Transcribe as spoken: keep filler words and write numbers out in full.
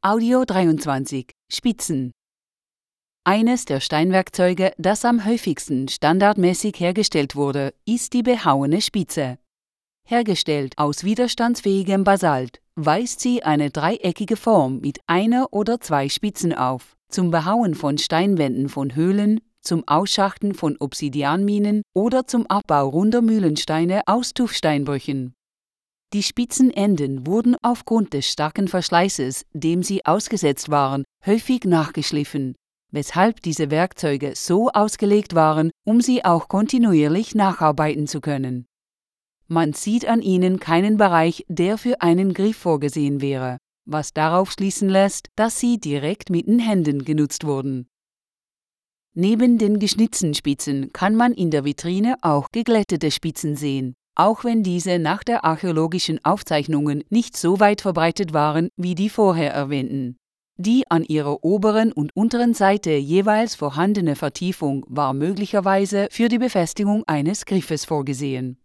Audio dreiundzwanzig Spitzen. Eines der Steinwerkzeuge, das am häufigsten standardmäßig hergestellt wurde, ist die behauene Spitze. Hergestellt aus widerstandsfähigem Basalt, weist sie eine dreieckige Form mit einer oder zwei Spitzen auf, zum Behauen von Steinwänden von Höhlen, zum Ausschachten von Obsidianminen oder zum Abbau runder Mühlensteine aus Tuffsteinbrüchen. Die Spitzenenden wurden aufgrund des starken Verschleißes, dem sie ausgesetzt waren, häufig nachgeschliffen, weshalb diese Werkzeuge so ausgelegt waren, um sie auch kontinuierlich nacharbeiten zu können. Man sieht an ihnen keinen Bereich, der für einen Griff vorgesehen wäre, was darauf schließen lässt, dass sie direkt mit den Händen genutzt wurden. Neben den geschnitzten Spitzen kann man in der Vitrine auch geglättete Spitzen sehen, auch wenn diese nach der archäologischen Aufzeichnungen nicht so weit verbreitet waren wie die vorher erwähnten. Die an ihrer oberen und unteren Seite jeweils vorhandene Vertiefung war möglicherweise für die Befestigung eines Griffes vorgesehen.